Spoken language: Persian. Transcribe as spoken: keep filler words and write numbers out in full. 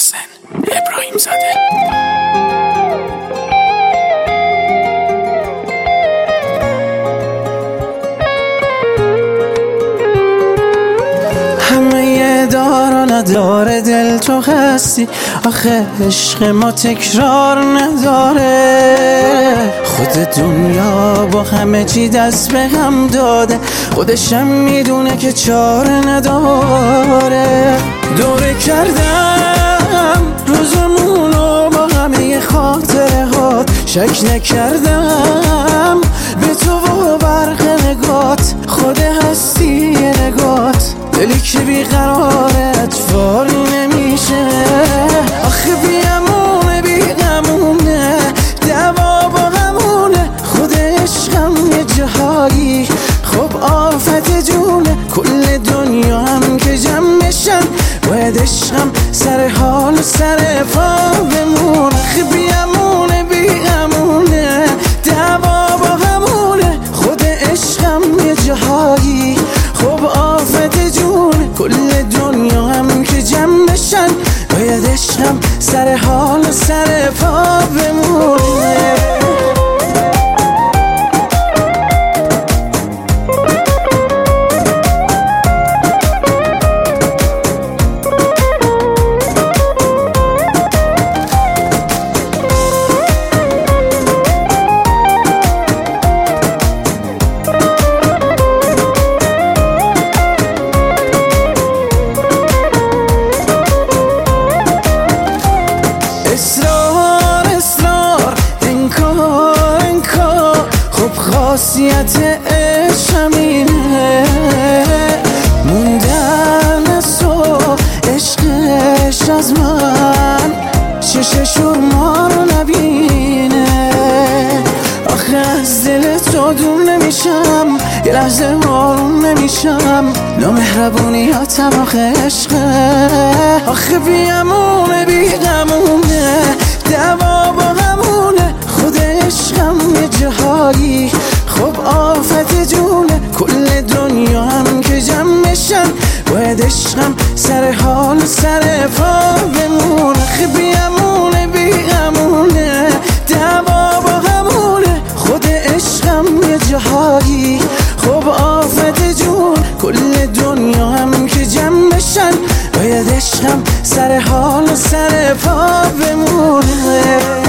محسن ابراهیم زاده. همه دار و نداره دل تو هستی، آخه عشق ما تکرار نداره. خود دنیا با همه چی دست به هم داده، خودشم میدونه که چاره نداره. دوره کردم روزمونو با همه خاطره هات، شک نکردم به تو و برق نگات، خود هستی نگات. دلی که بیقراره اطفاری نمیشه، آخه بیامونه بیغمونه، دوا با غمونه. خود عشقم یه جاهایی خب آفت جونه، کل دنیا هم که جمع بشن باید عشقم سر حال و سر پا بمونه. آخه بیامونه بیغمونه، دوا با غمونه. خود عشقم یه جاهایی خب آفت جونه، کل دنیا هم که جمع بشن باید عشقم سر حال و سر پا بمونه. اصرار اصرار انکار انکار، خب خاصیت عشق همینه. موندن از تو عشقش از من، چششور ما رو نبینه. آخه از دل تو دور نمیشم، یه لحظه آروم نمیشم. نامهربونیاتم آخه عشقه، آخه بیامونه بیغمونه، دوا با غمونه. خود عشقم یه جاهایی خب آفت جونه، کل دنیا هم که جمع بشن باید عشقم سر حال و سر پا بمونه. آخه بیامونه بیغمونه، دوا با غمونه. خود عشقم یه جاهایی خب آفت جون، کل دنیا هم که جمع بشن باید عشقم سر حال و سر پا بمونه.